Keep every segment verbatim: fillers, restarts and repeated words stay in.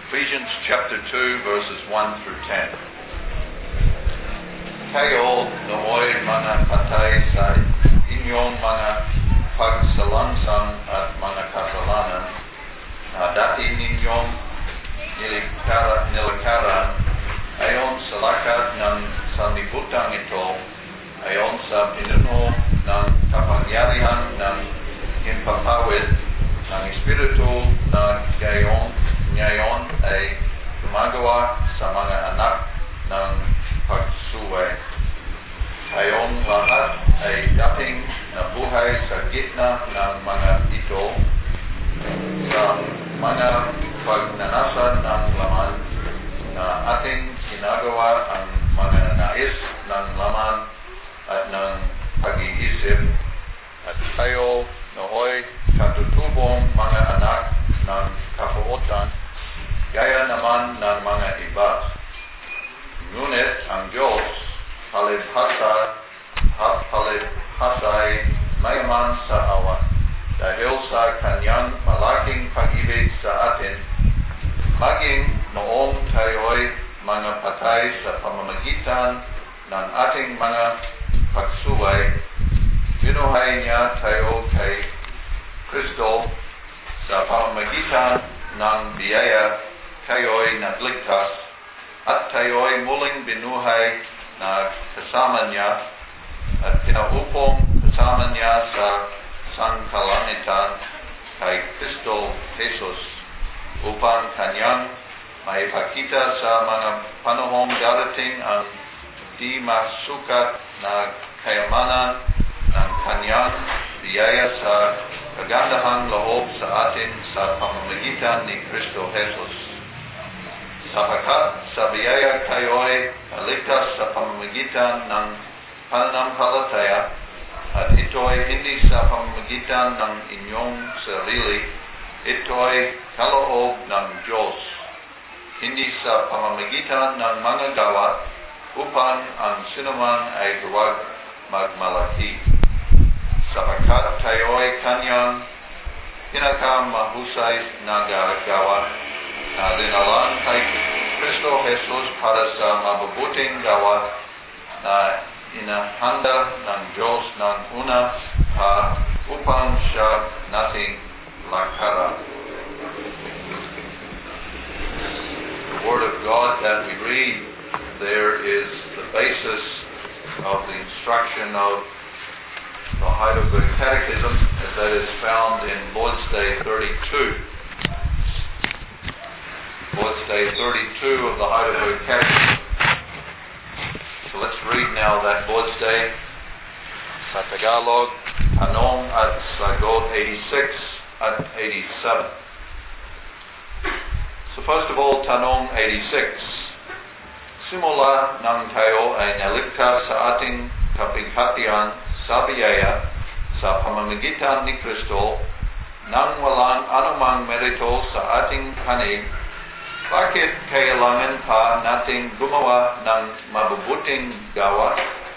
Ephesians chapter two, verses one through ten. Kayo nooy mga patay sa inyong mga pagsalangsang at mga kasalanan na dati ninyong nilikara, nilikaran ayon sa lakad ng sanlibutan ito, ayon sa pinuno ng kapangyarihan ng himpapawid ng Espiritu na gayon ngayon ay gumagawa sa mga anak ng pagsuway. Tayong lahat ay dating nabuhay sa gitna ng mga ito sa mga pagnanasa ng laman na ating ginagawa ang mga nais ng laman at ng pag-iisip, at tayo nooy katutubong mga anak ng kapuotan gaya naman ng mga iba. Ngunit ang Diyos palibhasa at palibhasa'y mayaman sa awa dahil sa kanyang malaking pag-ibig sa atin, maging noong tayo'y mga patay sa pamamagitan ng ating mga pagsuway, binuhay niya tayo kay Kristo. Sa pamamagitan ng biyaya tayo'y nagligtas at tayo'y muling binuhay na kasama niya at pinaupong kasama niya sa sangkalangitan kay Kristo Jesus upang kanyang maipakita sa mga panahong darating ang di masukat na kayamanan ng kanyang biyaya sa kagandahang loob sa atin sa pamamagitan ni Kristo Jesus. Sapagkat sa biyaya tayo'y naligtas sa pamamagitan ng pananampalataya, at ito'y hindi sa pamamagitan ng inyong sarili, ito'y kaloob ng Diyos, hindi sa pamamagitan ng mga gawa, upang ang sinuman ay huwag magmalaki. Sapagkat tayo'y kanyang pinakamahusay na gawa na linalang kay Kristo Jesus para sa mabubuting gawa na inahanda ng Diyos ng una pa upang siya nating lakaran. The Word of God that we read there is the basis of the instruction of the Heidelberg Catechism, as that is found in Lord's Day thirty-two. Lord's Day thirty-two of the Heidelberg Catechism. So let's read now that Lord's Day. Sa Tagalog, Tanong at Sagot eighty-six at eighty-seven. So first of all, Tanong eighty-six. Simula nang tayo ay naligtas sa ating kapighatian sa biyaya sa pamamagitan ni Kristo nang walang anumang merito sa ating panig, bakit kailangan pa nating gumawa ng mabubuting gawa?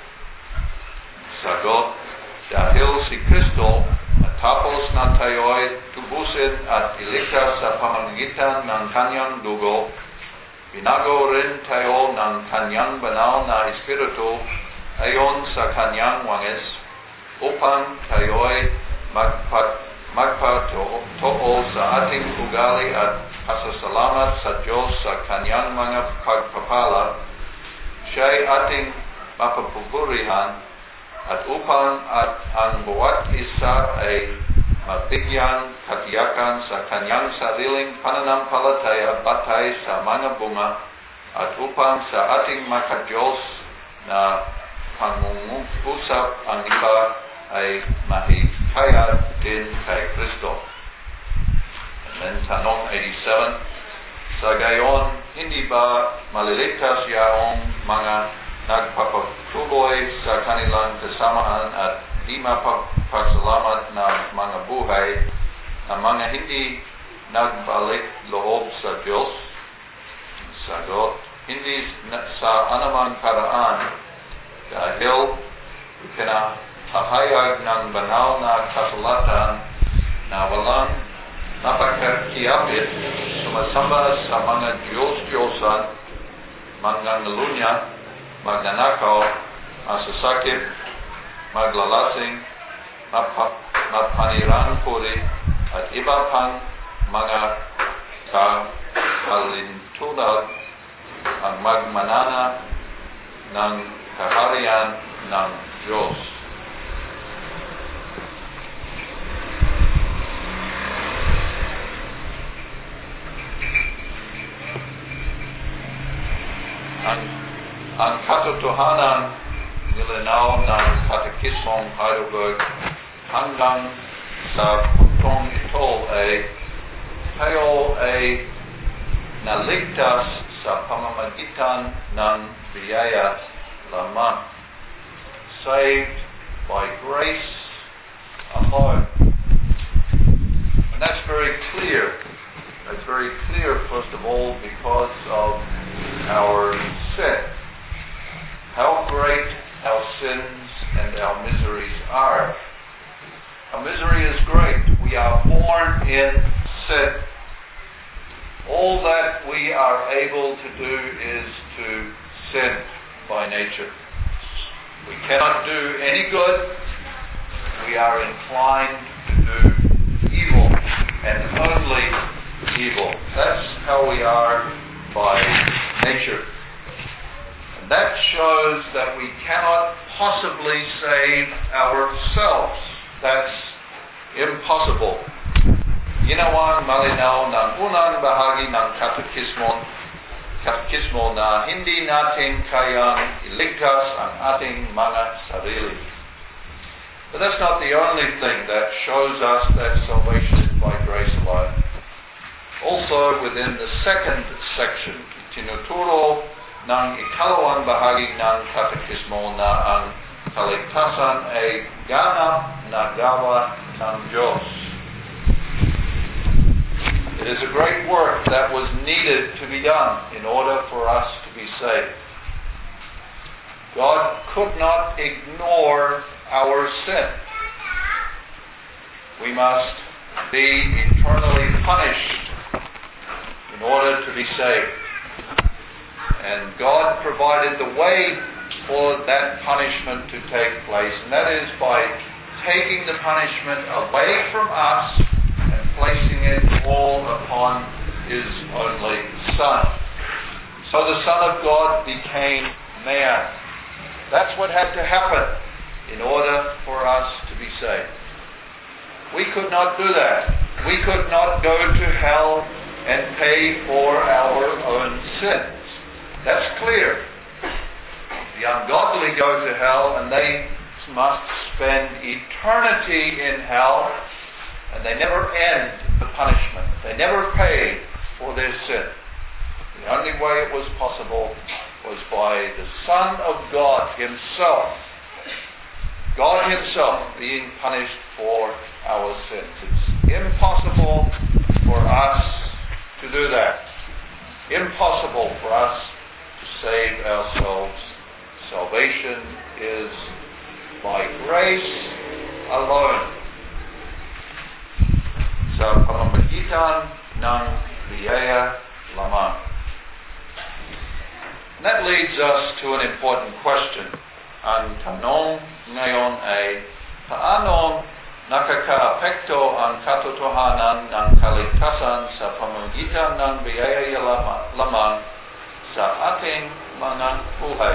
Sagot, dahil si Kristo matapos na tayo'y tubusin at iligtas sa pamamagitan ng kanyang dugo, binago rin tayo ng kanyang banal na Espiritu ayon sa kanyang wangis, upang tayo'y magpat, magpatoo sa ating ugali at pasasalamat sa Diyos sa kanyang mga pagpapala. Siya'y ating mapapupurihan, at upang at ang bawat isa ay mabigyan katiyakan sa kanyang sariling pananampalataya batay sa mga bunga, at upang sa ating makadiyos na pangungusap ang iba ay mahikayat din kay Kristo. And then Tanong eighty-seven, sa gayon, hindi ba maliligtas yaong mga nagpapatuloy sa kanilang kasamahan at di mapapasalamat na mga buhay na mga hindi nagbalik loob sa Diyos? Sagot, hindi sa anumang paraan, dahil pinahayag ng banal na kasulatan na walang Napakakiapit, sumasamba sa mga Diyos-Diyosan, mangangalunya, magnanakaw, masasakit, maglalasing, map- mapanirang puri, at iba pang mga kahalintunad ang magmanana ng kaharian ng Diyos. Ang, ang katotohanan nilinaw ng Katekismong Heidelberg hanggang sa puntong ito ay tayo ay naligtas sa pamamagitan ng biyaya lamang. Saved by grace alone. And that's very clear. That's very clear, first of all, because of our sin. How great our sins and our miseries are. Our misery is great. We are born in sin. All that we are able to do is to sin by nature. We cannot do any good. We are inclined to do evil, and only evil. That's how we are by nature. And that shows that we cannot possibly save ourselves. That's impossible. Ginawang malinaw ng unang bahagi ng katekismo, katekismo na hindi natin kayang iligtas ang ating mga sarili. But that's not the only thing that shows us that salvation is by grace alone. Also, within the second section, tinuturo ng ikalawang bahagi ng katekismo na ang kaligtasan ay ganap na gawa ng Diyos. It is a great work that was needed to be done in order for us to be saved. God could not ignore our sin. We must be eternally punished in order to be saved. And God provided the way for that punishment to take place, and that is by taking the punishment away from us and placing it all upon His only Son. So the Son of God became man. That's what had to happen in order for us to be saved. We could not do that. We could not go to hell and pay for our own sins. That's clear. The ungodly go to hell and they must spend eternity in hell, and they never end the punishment. They never pay for their sin. The only way it was possible was by the Son of God Himself, God Himself being punished for our sins. It's impossible for us to do that. Impossible for us to save ourselves. Salvation is by grace alone. Sa pamamagitan ng biyaya lamang. And that leads us to an important question. Ang tanong ngayon ay, paano nakakaapekto ang katotohanan ng kaligtasan sa pamamagitan ng biyaya lamang sa ating mga buhay?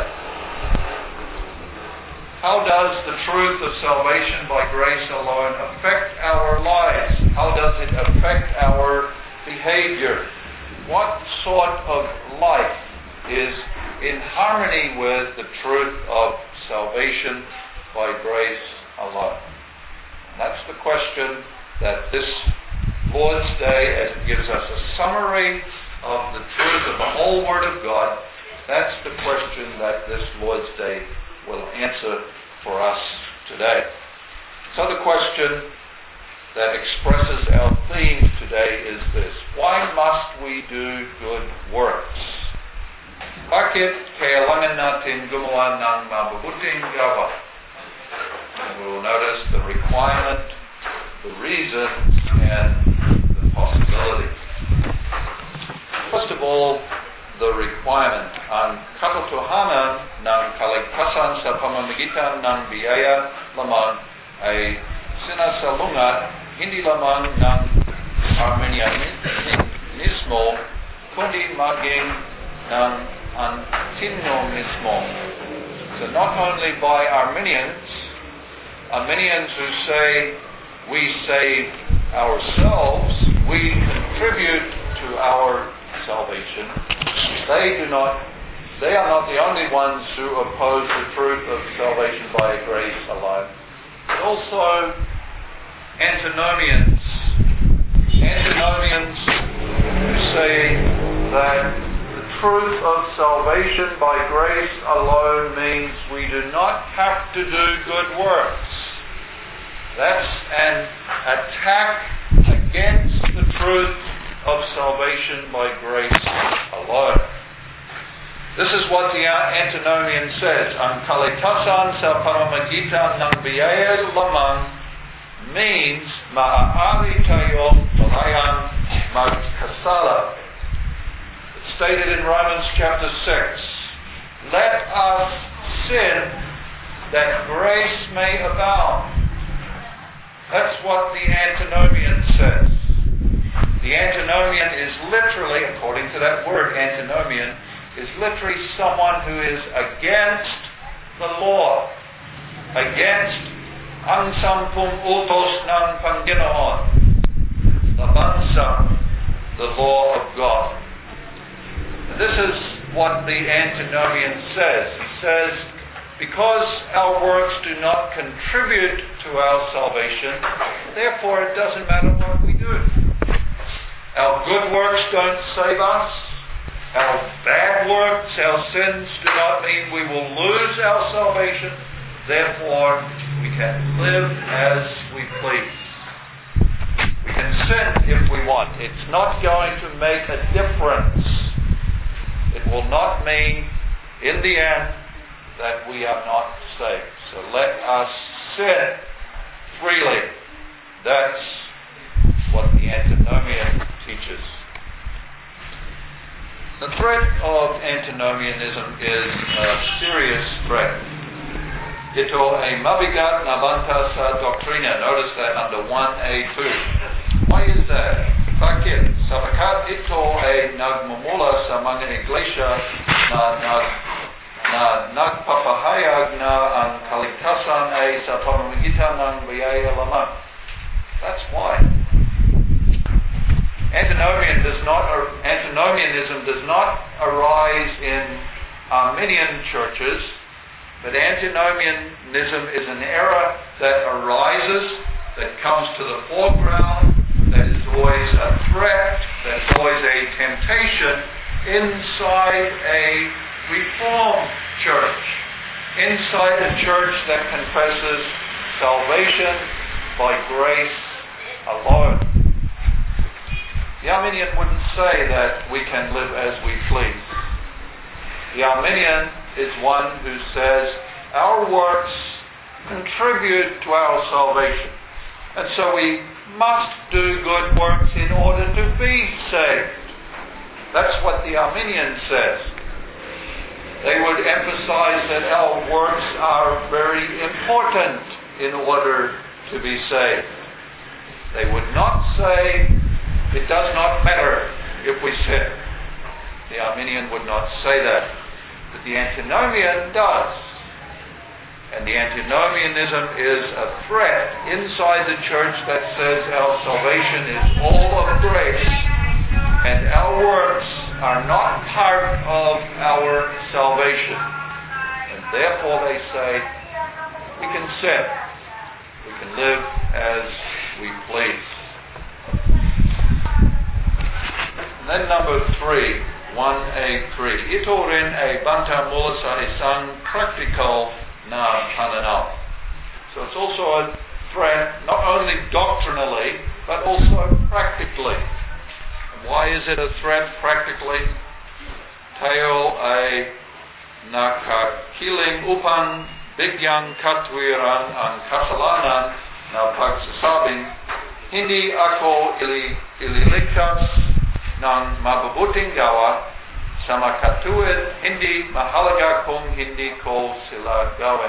How does the truth of salvation by grace alone affect our lives? How does it affect our behavior? What sort of life is in harmony with the truth of salvation by grace alone? And that's the question that this Lord's Day, as it gives us a summary of the truth of the whole Word of God, that's the question that this Lord's Day will answer for us today. So the question that expresses our theme today is this: why must we do good works? Bakit kailangan natin gumawa ng mabubuting gawa? And we will notice the requirement, the reasons, and the possibility. First of all, the requirement. Ang katotohanan ng kaligtasan sa pamamagitan ng biyaya lamang ay sinasalungat hindi lamang ng Arminianismo, kundi maging ng Antinomismo. So not only by Arminians, Arminians who say we save ourselves, we contribute to our salvation. They do not, they are not the only ones who oppose the truth of salvation by grace alone. But also antinomians. Antinomians who say that the truth of salvation by grace alone means we do not have to do good works. That's an attack against the truth of salvation by grace alone. This is what the antinomian says. Ang kaligtasan sa pamamagitan ng biyaya lamang means maaari tayo malayang magkasala. It's stated in Romans chapter six. Let us sin that grace may abound. That's what the antinomian says. The antinomian is literally, according to that word, antinomian, is literally someone who is against the law, against ang sampung utos ng Panginoon, laban, the law of God. This is what the antinomian says. He says, because our works do not contribute to our salvation, therefore it doesn't matter what we do. Our good works don't save us. Our bad works, our sins do not mean we will lose our salvation. Therefore, we can live as we please. We can sin if we want. It's not going to make a difference. It will not mean, in the end, that we are not saved. So let us sin freely. That's what the antinomian teaches. The threat of antinomianism is a serious threat. Ito ay mabigat na banta sa doktrina. Notice that under one A two. Why is that? Bakit? Sapagkat ito ay nagmumula sa mga iglesia na, na, na nagpapahayag na ang kaligtasan ay sa pamamagitan ng biyaya lamang. That's why. Antinomian does not, antinomianism does not arise in Arminian churches, but antinomianism is an error that arises, that comes to the foreground, that is always a threat, that's always a temptation inside a Reformed church, inside a church that confesses salvation by grace alone. The Arminian wouldn't say that we can live as we please. The Arminian is one who says our works contribute to our salvation. And so we must do good works in order to be saved. That's what the Arminian says. They would emphasize that our works are very important in order to be saved. They would not say it does not matter if we sin. The Arminian would not say that. But the antinomian does. And the antinomianism is a threat inside the church that says our salvation is all of grace and our works are not part of our salvation. And therefore they say we can sin. We can live as we please. And then number three, one A three. Ito rin ay banta mula sa isang practical na pananaw. So it's also a threat, not only doctrinally, but also practically. Why is it a threat practically? Tayo ay nakakiling upang bigyang katwiran ang kasalanan na pagsasabing hindi ako ili, ililigtas ng mabubuting gawa sa mga katuwid, hindi mahalaga kung hindi ko sila gawin.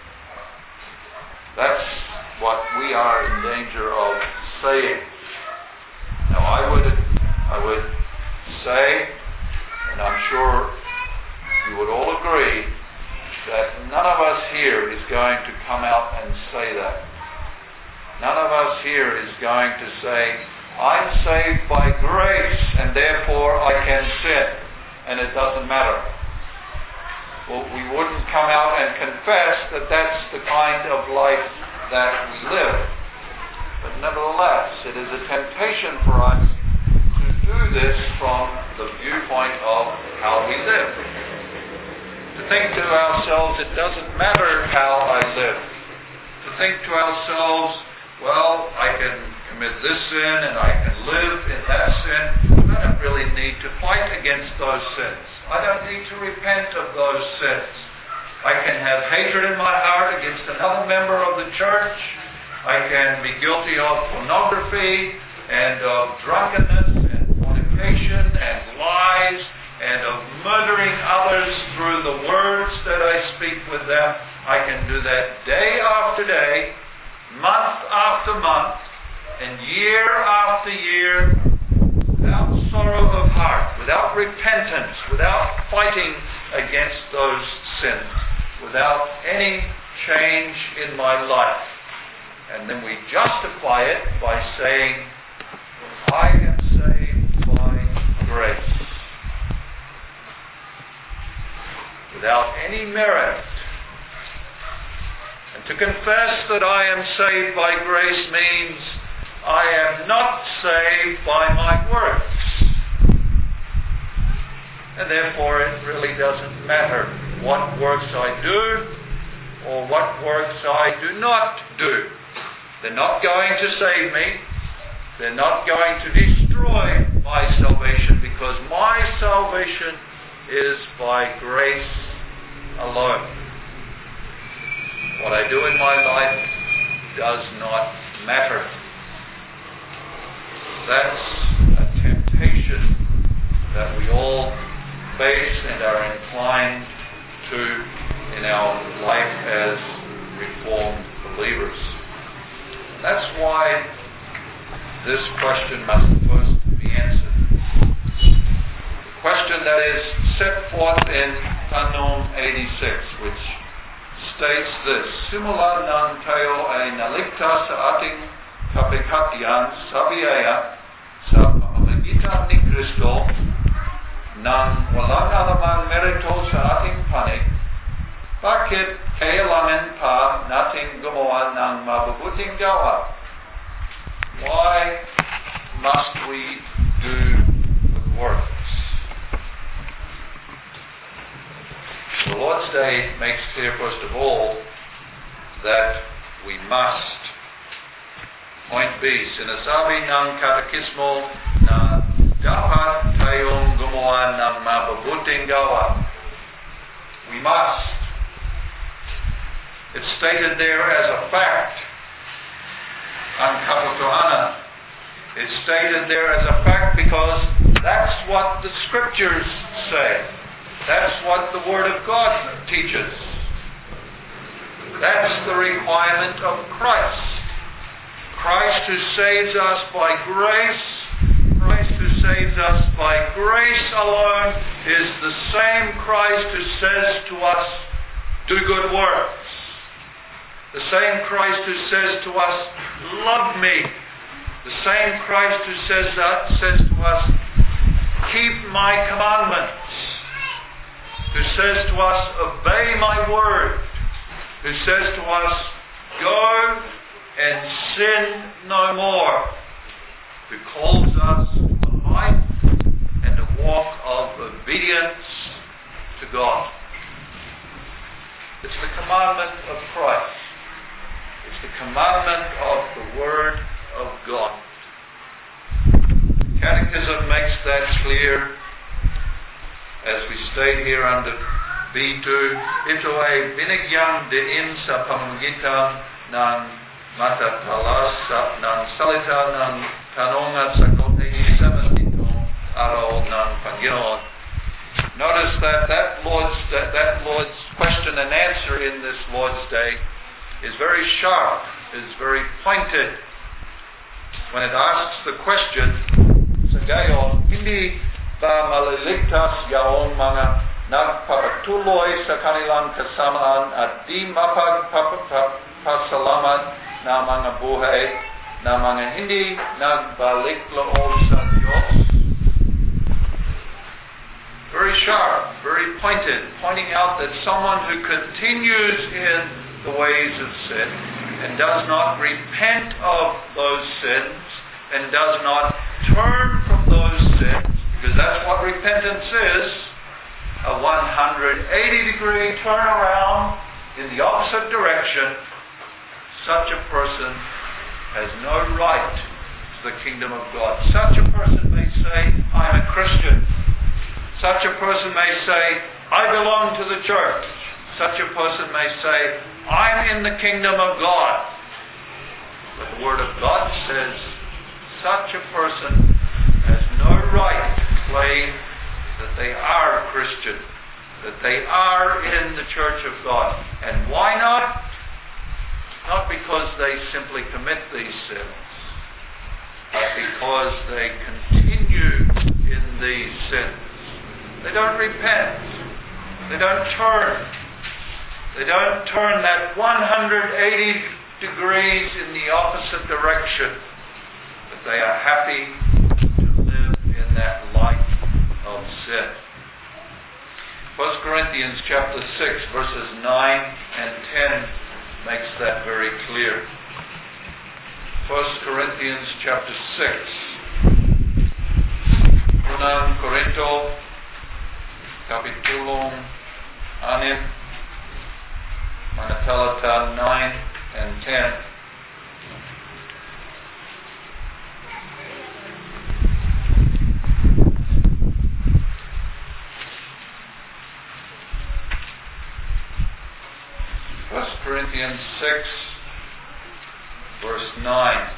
That's what we are in danger of saying. Now I would, I would say, and I'm sure you would all agree, that none of us here is going to come out and say that. None of us here is going to say, I'm saved by grace and therefore I can sin and it doesn't matter. Well, we wouldn't come out and confess that that's the kind of life that we live. But nevertheless, it is a temptation for us to do this from the viewpoint of how we live. To think to ourselves, it doesn't matter how I live. To think to ourselves, well, I can commit this sin and I can live in that sin. I don't really need to fight against those sins. I don't need to repent of those sins. I can have hatred in my heart against another member of the church. I can be guilty of pornography and of drunkenness and fornication and lies and of murdering others through the words that I speak with them. I can do that day after day, month after month, and year after year, without sorrow of heart, without repentance, without fighting against those sins, without any change in my life. And then we justify it by saying, I am saved by grace. Without any merit. And to confess that I am saved by grace means I am not saved by my works. And therefore it really doesn't matter what works I do or what works I do not do. They're not going to save me. They're not going to destroy my salvation because my salvation is by grace alone. What I do in my life does not matter. That's a temptation that we all face and are inclined to in our life as Reformed believers. That's why this question must first be answered. The question that is set forth in Tanum eighty-six, which states this: Simula nan tayo ay naligtas sa ating kapighatian sa biyaya sa pamamagitan ni Kristo nang walang alamang merito sa ating panig. Bakit kailangan pa natin gumawa ng mabubuting gawa? Why must we do good works? The Lord's Day makes clear, first of all, that we must. Point B, sinasabi ng katekismo na dapat tayong gumawa ng mabubuting gawa. We must. It's stated there as a fact. Ang katotohanan. It's stated there as a fact because that's what the Scriptures say. That's what the Word of God teaches. That's the requirement of Christ. Christ who saves us by grace, Christ who saves us by grace alone, is the same Christ who says to us, do good works. The same Christ who says to us, love me. The same Christ who says that, says to us, keep my commandments. Who says to us, obey my word. Who says to us, go and sin no more. Who calls us to a life and a walk of obedience to God. It's the commandment of Christ. It's the commandment of the Word of God. Catechism makes that clear as we state here under B two. Ito ay binigyan din sa pamamagitan ng matatalas nan salita nan tanonga sakotehi seventy-two aro nan Panginoon. Notice that that Lord's that, that Lord's question and answer in this Lord's Day is very sharp, is very pointed. When it asks the question, Sagayon, hindi ba maliligtas yaong mga nagpapatuloy sa kanilang kasamaan at di mapagpapasalamat na mga buhay na mga hindi nagbalik loob sa Diyos? Very sharp, very pointed, pointing out that someone who continues in the ways of sin and does not repent of those sins and does not turn from those sins, because that's what repentance is, a one hundred eighty degree turnaround in the opposite direction, such a person has no right to the kingdom of God. Such a person may say, I'm a Christian. Such a person may say, I belong to the church. Such a person may say, I'm in the kingdom of God. But the Word of God says, such a person has no right to claim that they are a Christian, that they are in the church of God. And why not? Not because they simply commit these sins, but because they continue in these sins. They don't repent. They don't turn. They don't turn that one hundred eighty degrees in the opposite direction. But they are happy to live in that life of sin. First Corinthians chapter six, verses nine and ten makes that very clear. First Corinthians chapter six. Unang Korinto Kapitulong anim, mga talata nine and ten. First Corinthians six, verse nine.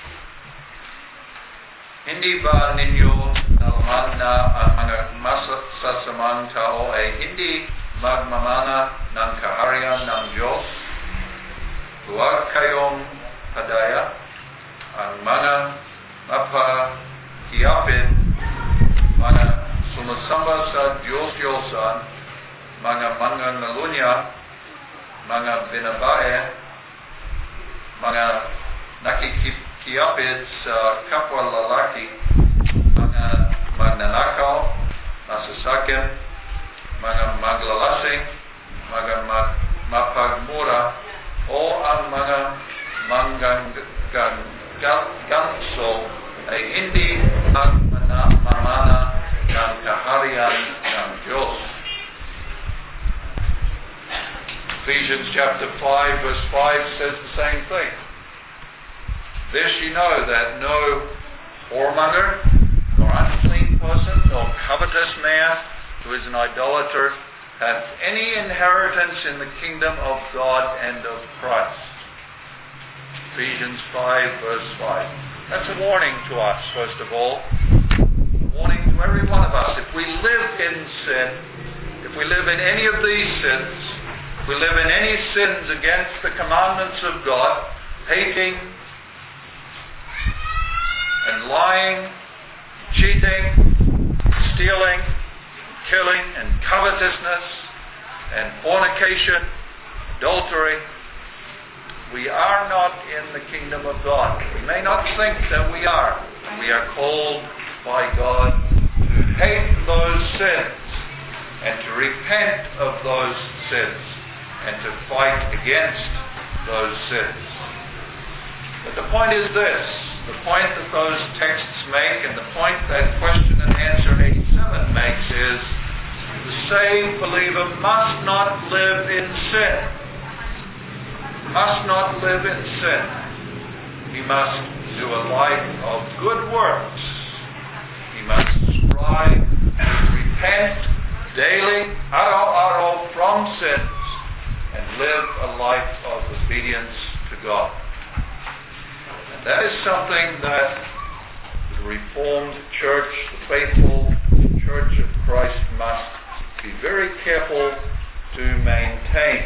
Hindi ba ninyo nalaman na ang mga masasamang tao ay hindi magmamana ng kaharian ng Diyos? Huwag kayong padaya. Ang mga mapahiyapin, mga sumasamba sa Diyos-Diyosan, mga mangangalunya, mga binabae, mga nakikiyapid sa kapwa lalaki, mga magnanakaw, masasakin, mga maglalasing, mga mapagmura, o ang mga manggaganso ay hindi magmamana ng kaharian ng Diyos. Ephesians chapter five, verse five says the same thing. This you know, that no whoremonger, nor unclean person, nor covetous man, who is an idolater, hath any inheritance in the kingdom of God and of Christ. Ephesians five, verse five. That's a warning to us, first of all. A warning to every one of us. If we live in sin, if we live in any of these sins, if we live in any sins against the commandments of God, hating and lying, cheating, stealing, killing, and covetousness, and fornication, adultery, we are not in the kingdom of God. We may not think that we are. We are called by God to hate those sins and to repent of those sins and to fight against those sins. But the point is this. The point that those texts make, and the point that question and answer eighty-seven makes, is the saved believer must not live in sin. Must not live in sin. He must do a life of good works. He must strive to repent daily, aro aro, from sins, and live a life of obedience to God. That is something that the Reformed Church, the faithful Church of Christ, must be very careful to maintain.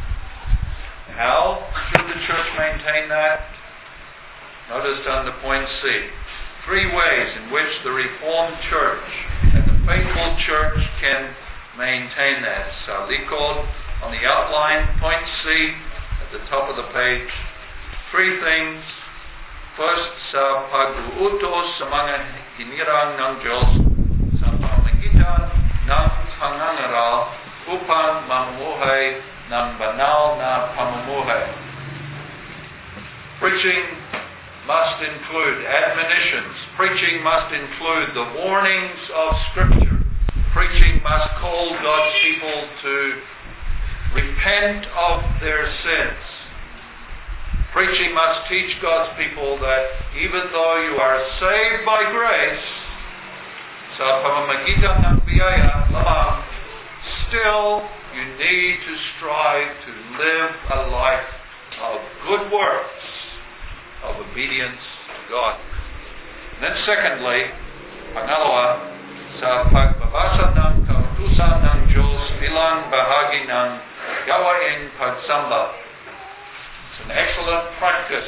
How should the church maintain that? Notice under point C. Three ways in which the Reformed Church and the faithful church can maintain that. Salikod on the outline, point C at the top of the page. Three things. First, sa pag-uutos sa mga hinirang ng Diyos sa pamagitan ng pangangaral upang mamumuhay ng banal na pamumuhay. Preaching must include admonitions. Preaching must include the warnings of Scripture. Preaching must call God's people to repent of their sins. Preaching must teach God's people that even though you are saved by grace, sa pamamagitan ng biyaya lamang, still you need to strive to live a life of good works, of obedience to God. And then secondly, pangalawa, sa pagbabasa ng kautusan ng Diyos bilang bahagi ng gawaing pagsamba. It's an excellent practice.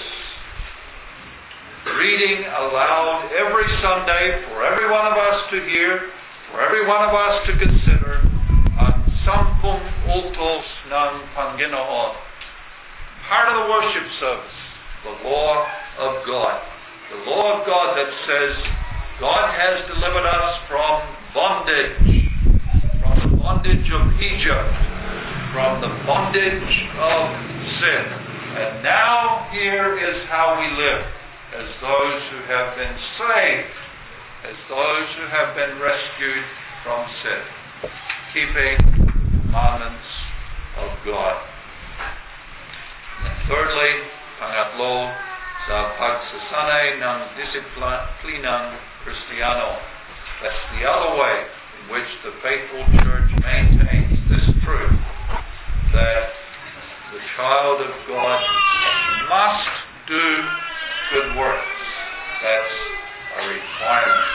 Reading aloud every Sunday for every one of us to hear, for every one of us to consider, ang sampung utos ng Panginoon. Part of the worship service, the law of God. The law of God that says God has delivered us from bondage, from the bondage of Egypt, from the bondage of sin. And now here is how we live, as those who have been saved, as those who have been rescued from sin, keeping the commandments of God. And thirdly, pangatlo, sa pagsasanay ng disiplinang Kristiyano. That's the other way in which the faithful church maintains this truth, that the child of God must do good works. That's a requirement.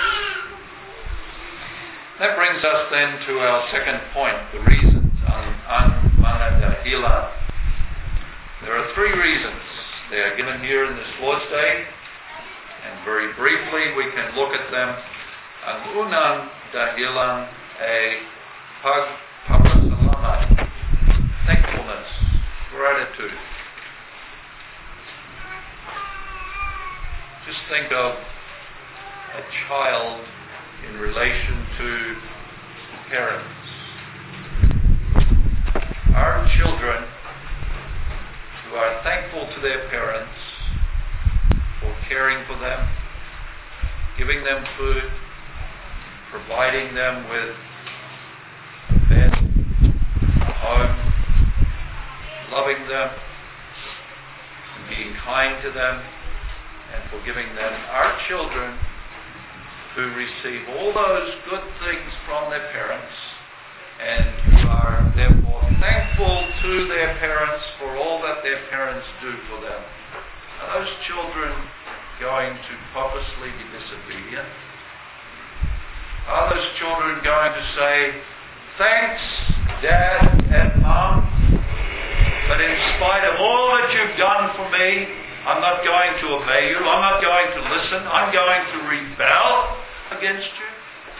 That brings us then to our second point, the reasons, ang mga dahilan. There are three reasons. They are given here in this Lord's Day, and very briefly we can look at them. Ang unang dahilan ay pagpapasalamat, thankfulness, gratitude. Just think of a child in relation to parents. Our children who are thankful to their parents for caring for them, giving them food, providing them with a bed, a home, loving them, being kind to them, and forgiving them. Our children who receive all those good things from their parents and who are therefore thankful to their parents for all that their parents do for them. Are those children going to purposely be disobedient? Are those children going to say, thanks, Dad and Mom, but in spite of all that you've done for me, I'm not going to obey you, I'm not going to listen, I'm going to rebel against you?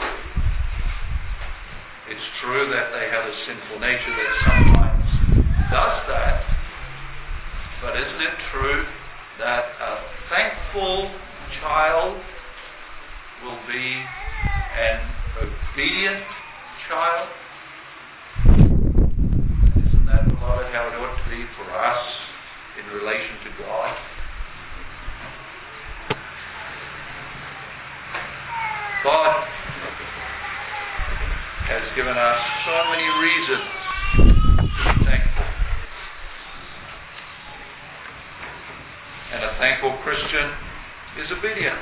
It's true that they have a sinful nature that sometimes does that, but isn't it true that a thankful child will be an obedient child? Isn't that, beloved, how it ought to be for us in relation to God? God has given us so many reasons to be thankful. And a thankful Christian is obedient.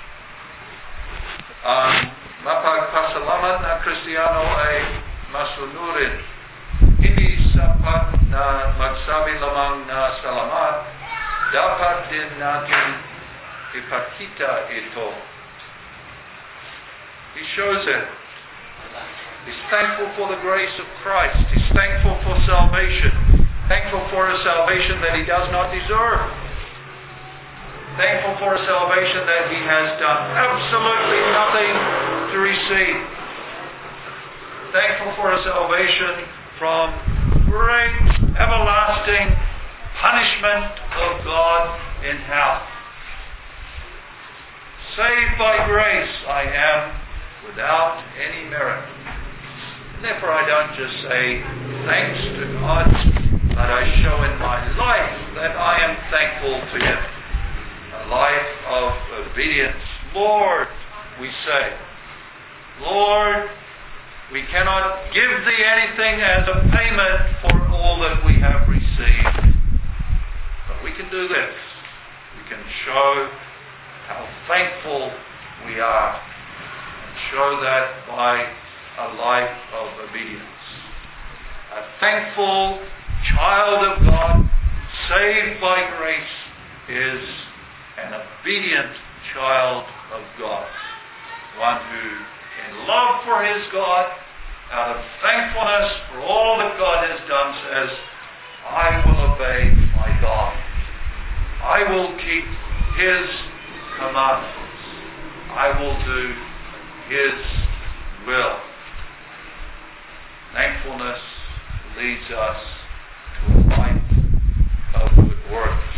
Ang mapagpasalamat na Kristiyano ay masunurin. Hindi sapat na magsabi lamang na salamat. Dapat din natin ipakita ito. He shows it. He's thankful for the grace of Christ. He's thankful for salvation. Thankful for a salvation that he does not deserve. Thankful for a salvation that he has done absolutely nothing to receive. Thankful for a salvation from great, everlasting punishment of God in hell. Saved by grace I am without any merit. And therefore I don't just say thanks to God, but I show in my life that I am thankful to Him. A life of obedience. Lord, we say, Lord, we cannot give Thee anything as a payment for all that we have received. But we can do this. We can show how thankful we are, and show that by a life of obedience. A thankful child of God, saved by grace, is an obedient child of God. One who, in love for his God, out of thankfulness for all that God has done, says, I will obey my God. I will keep His commandments. I will do His will. Thankfulness leads us to a life of good works.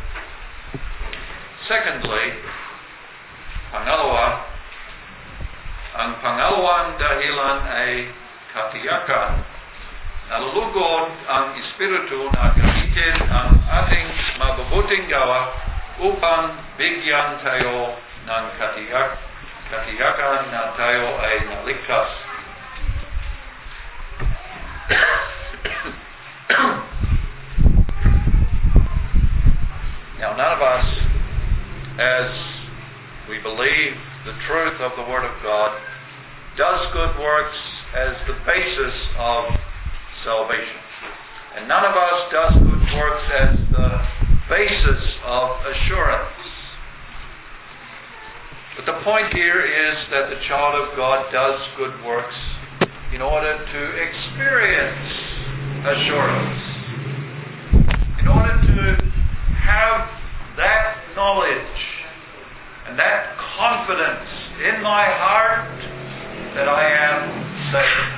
Secondly, pangalawa, ang pangalawang dahilan ay katiyakan. Nalulugod ang Espiritu na gamitin ang ating mabubuting gawa upang bigyan tayo ng katiyak, katiyakan na tayo ay naligtas. Now, none of us, as we believe the truth of the Word of God, does good works as the basis of salvation. And none of us does good works as the basis of assurance. But the point here is that the child of God does good works in order to experience assurance. In order to have that knowledge and that confidence in my heart that I am saved.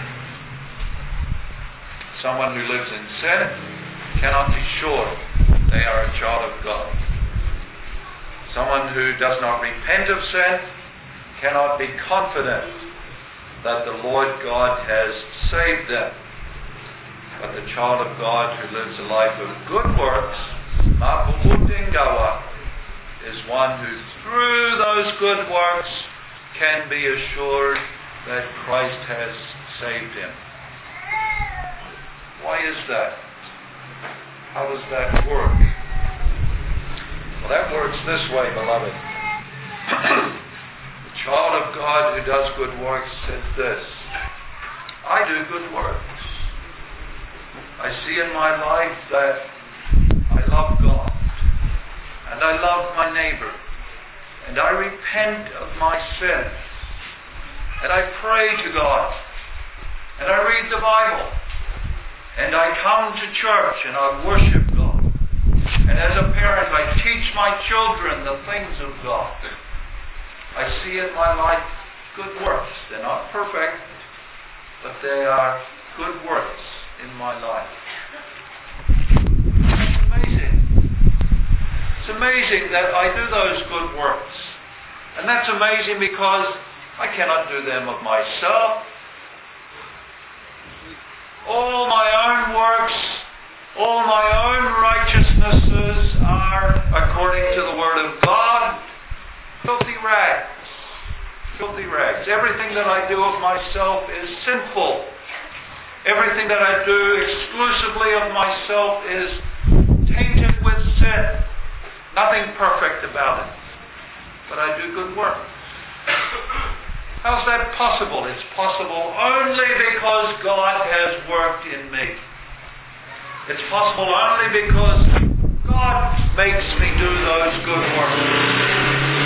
Someone who lives in sin cannot be sure they are a child of God. Someone who does not repent of sin cannot be confident that the Lord God has saved them. But the child of God who lives a life of good works, mabubuting gawa, is one who through those good works can be assured that Christ has saved him. Why is that? How does that work? Well, that works this way, beloved. The child of God who does good works says this: I do good works. I see in my life that I love God, and I love my neighbor, and I repent of my sins, and I pray to God, and I read the Bible, and I come to church and I worship God. And as a parent, I teach my children the things of God. I see in my life good works. They're not perfect, but they are good works in my life. It's amazing. It's amazing that I do those good works. And that's amazing because I cannot do them of myself. All my own works, all my own righteousnesses are, according to the Word of God, filthy rags. Filthy rags. Everything that I do of myself is sinful. Everything that I do exclusively of myself is tainted with sin. Nothing perfect about it. But I do good works. How's that possible? It's possible only because God has worked in me. It's possible only because God makes me do those good works.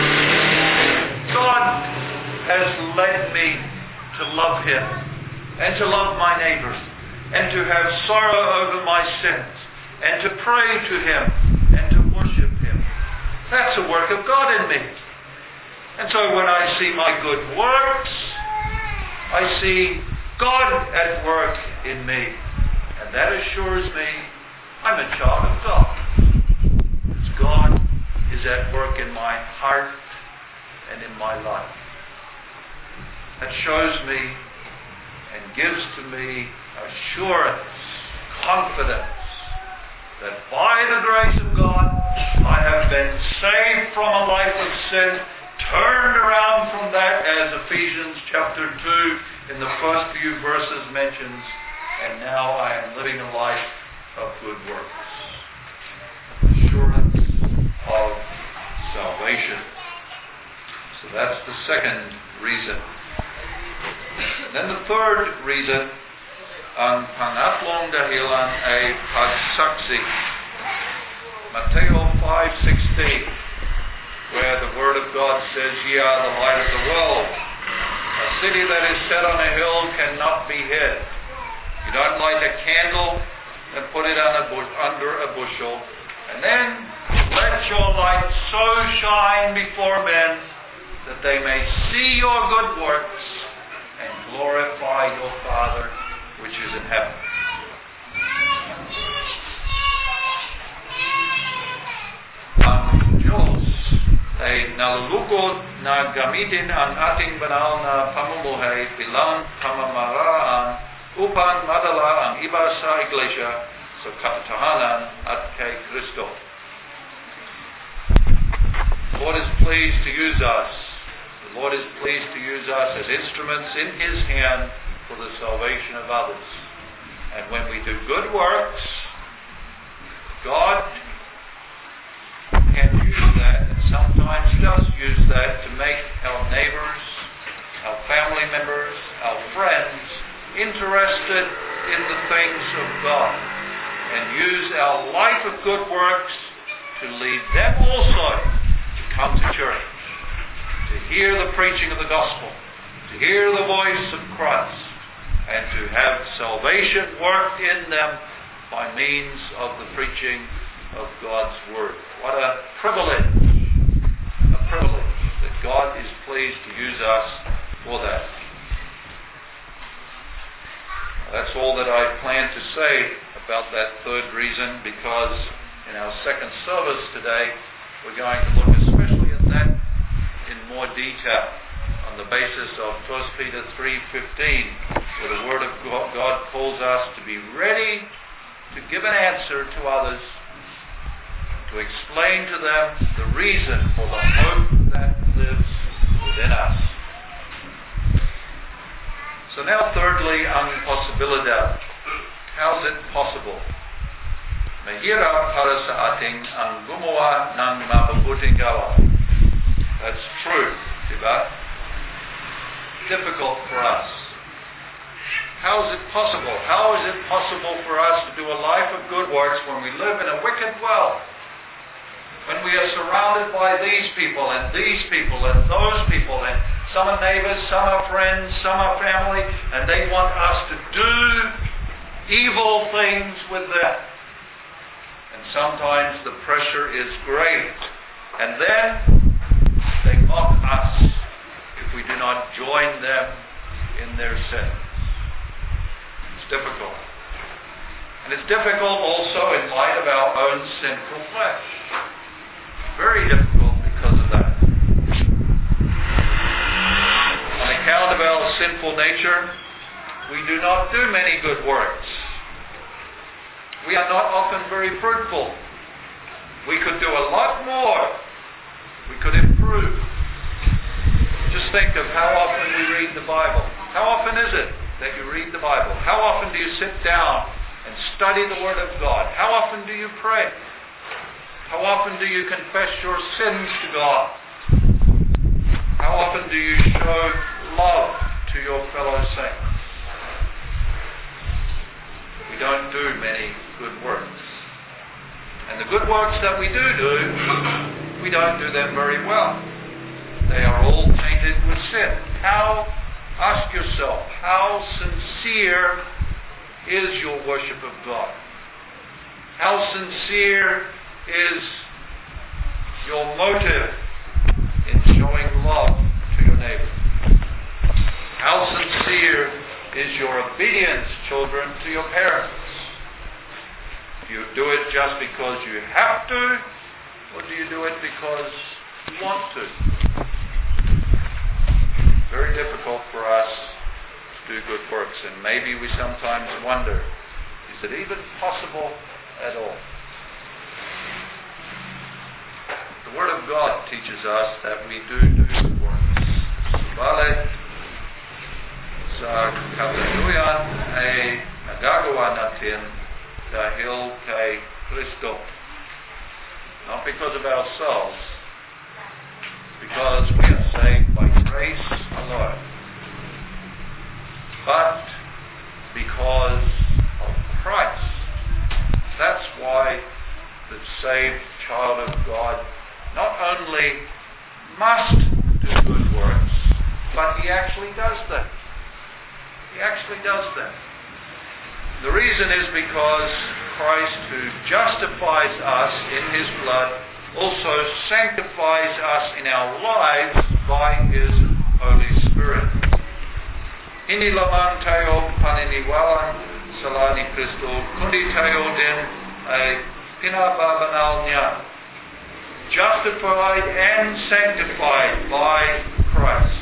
God has led me to love Him and to love my neighbors and to have sorrow over my sins and to pray to Him and to worship Him. That's a work of God in me. And so when I see my good works, I see God at work in me. And that assures me I'm a child of God. Because God is at work in my heart and in my life. That shows me and gives to me assurance, confidence, that by the grace of God, I have been saved from a life of sin, turned around from that, as Ephesians chapter two in the first few verses mentions, and now I am living a life of good works. Assurance of salvation. So that's the second reason. And then the third reason, ang pangatlong dahilan ay pagsaksi. Matthew five sixteen, where the Word of God says, "Ye are the light of the world. A city that is set on a hill cannot be hid. You don't light a candle and put it on a bu- under a bushel, and then let your light so shine before men that they may see your good works and glorify your Father which is in heaven." Ang Diyos ay nalulugod na gamitin ang ating banal na pamumuhay bilang pamamaraan upang madala ang iba sa iglesia sa katotohanan at kay Kristo. The Lord is pleased to use us. The Lord is pleased to use us as instruments in His hand for the salvation of others. And when we do good works, God can use that, and sometimes does use that, to make our neighbors, our family members, our friends interested in the things of God, and use our life of good works to lead them also to come to church, to hear the preaching of the gospel, to hear the voice of Christ, and to have salvation worked in them by means of the preaching of God's Word. What a privilege, a privilege that God is pleased to use us for that. That's all that I plan to say about that third reason, because in our second service today, we're going to look especially at that in more detail on the basis of First Peter three fifteen, where the Word of God calls us to be ready to give an answer to others, to explain to them the reason for the hope that lives within us. So now thirdly, ang posibilidad. How's it possible? Mahirap para sa ating ang gumawa ng mabubuting gawa. That's true, diba? Difficult for us. How is it possible? How is it possible for us to do a life of good works when we live in a wicked world? When we are surrounded by these people and these people and those people, and some are neighbors, some are friends, some are family, and they want us to do evil things with them. And sometimes the pressure is great. And then they mock us if we do not join them in their sins. It's difficult. And it's difficult also in light of our own sinful flesh. Very difficult because of that. On account of our sinful nature, we do not do many good works. We are not often very fruitful. We could do a lot more. We could improve. Just think of how often we read the Bible. How often is it that you read the Bible? How often do you sit down and study the Word of God? How often do you pray? How often do you confess your sins to God? How often do you show love to your fellow saints? We don't do many good works. And the good works that we do do, we don't do them very well. they are all tainted with sin. How, ask yourself, how sincere is your worship of God? How sincere is your motive in showing love to your neighbor? How sincere is your obedience, children, to your parents? Do you do it just because you have to, or do you do it because you want to? Very difficult for us to do good works, and maybe we sometimes wonder, is it even possible at all? The Word of God teaches us that we do do good works. Vale sa kapanuyan ay nagagawa natin dahil kay Kristo. Not because of ourselves, because we are saved by grace alone, but because of Christ. That's why the saved child of God not only must do good works, but he actually does them. He actually does them. The reason is because Christ, who justifies us in his blood, also sanctifies us in our lives by his Holy Spirit. Ini lamang tayo paniniwalaan sa ni Kristo, kundi tayo din ay pinababanal niya. Justified and sanctified by Christ.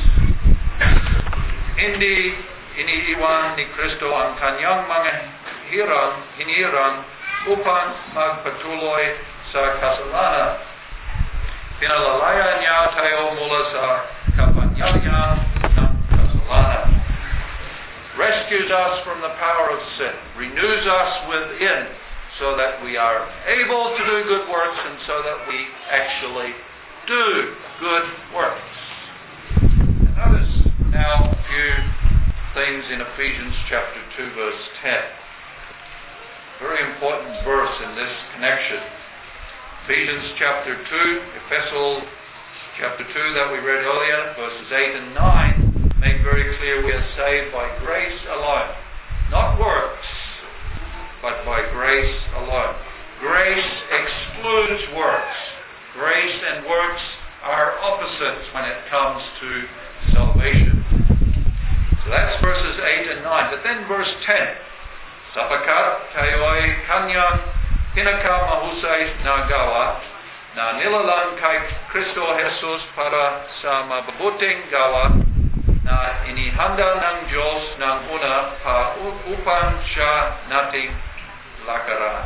Hindi iniiwan ni Kristo ang kanyang mga hirang, hinirang upang magpatuloy sa kasalanan. Pinalalaya niya tayo mula sa kapangyarihan ng kasalanan. Rescues us from the power of sin. Renews us within so that we are able to do good works and so that we actually do good works. And notice now a few things in Ephesians chapter two verse ten. Very important verse in this connection. Ephesians chapter two, Ephesians chapter two that we read earlier, verses eight and nine, make very clear we are saved by grace alone. Not works, but by grace alone. Grace excludes works. Grace and works are opposites when it comes to salvation. So that's verses eight and nine. But then verse ten. Sapakat tayo'y kanyang pinakamahusay na gawa na nilalang kay Kristo Jesus para sa mabubuting gawa na inihanda ng Diyos ng una pa upang siya nating lakaran.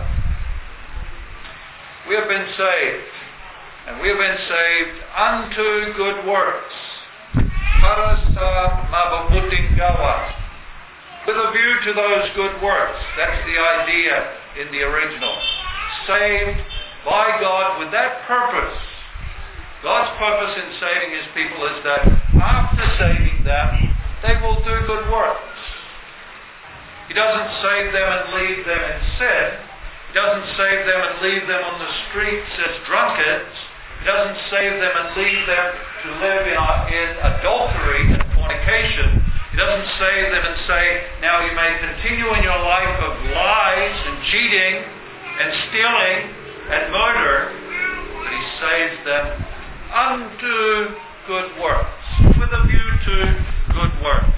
We have been saved, and we have been saved unto good works, para sa mabubuting gawa, with a view to those good works. That's the idea in the original. Saved by God with that purpose. God's purpose in saving his people is that after saving them, they will do good works. He doesn't save them and leave them in sin. He doesn't save them and leave them on the streets as drunkards. He doesn't save them and leave them to live in, in adultery and fornication. He doesn't save them and say, now you may continue in your life of lies and cheating and stealing and murder, but he saves them unto good works, with a view to good works.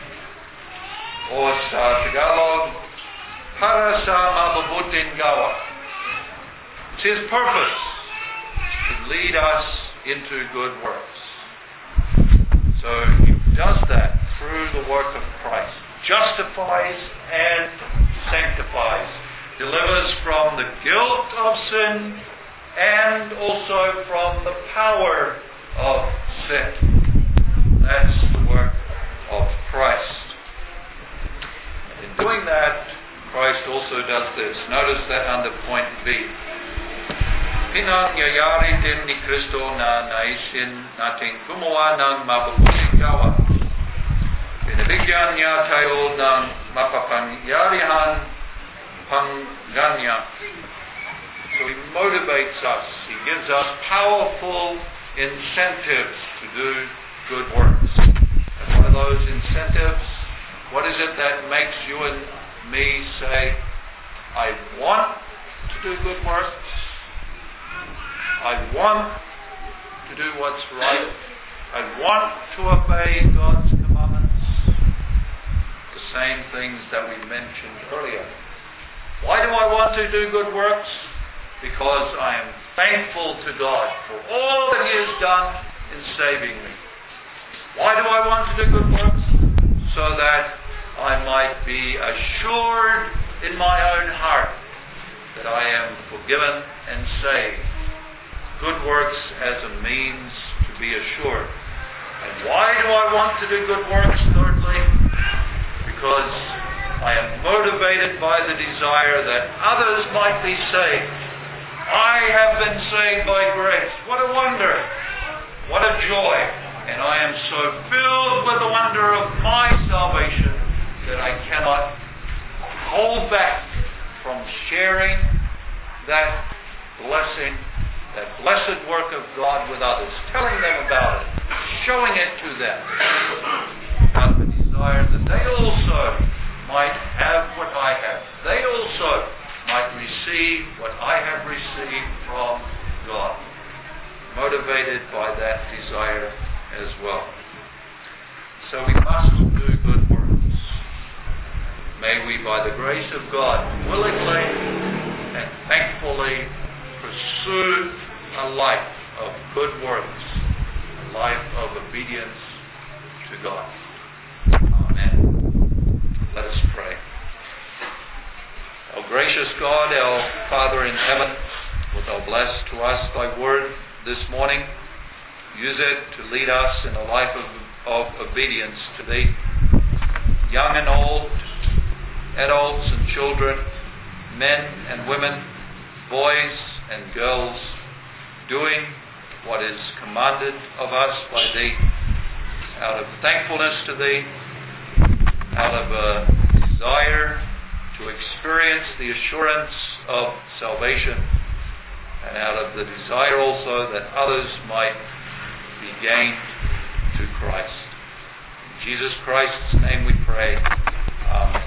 Or sa Tagalog, para sa mabubuting gawa. It's his purpose to lead us into good works. So he does that through the work of Christ. Justifies and sanctifies. Delivers from the guilt of sin and also from the power of sin. That's the work of Christ. In doing that, Christ also does this. Notice that under point B. Pinangyayari din ni Kristo na naisin nating gumawa ng mabubuting gawa. Binibigyan niya tayo ng mapapangyarihan pangganya. So he motivates us. He gives us powerful incentives to do good works. And what are those incentives? What is it that makes you and me say, I want to do good works? I want to do what's right. I want to obey God's commandments. The same things that we mentioned earlier. Why do I want to do good works? Because I am thankful to God for all that He has done in saving me. Why do I want to do good works? So that I might be assured in my own heart that I am forgiven and saved. Good works as a means to be assured. And why do I want to do good works? Thirdly, because I am motivated by the desire that others might be saved. I have been saved by grace. What a wonder. What a joy. And I am so filled with the wonder of my salvation that I cannot hold back from sharing that blessing, that blessed work of God with others, telling them about it, showing it to them, out of the desire that they also might have what I have. They also might receive what I have received from God. Motivated by that desire as well. So we must do good works. May we, by the grace of God, willingly and thankfully pursue a life of good works, a life of obedience to God. Amen. Let us pray. O gracious God, our Father in heaven, wilt thou bless to us thy word this morning. Use it to lead us in a life of, of obedience to thee. Young and old, adults and children, men and women, boys and girls, doing what is commanded of us by thee, out of thankfulness to thee, out of a desire to experience the assurance of salvation, and out of the desire also that others might be gained to Christ. In Jesus Christ's name we pray. Amen.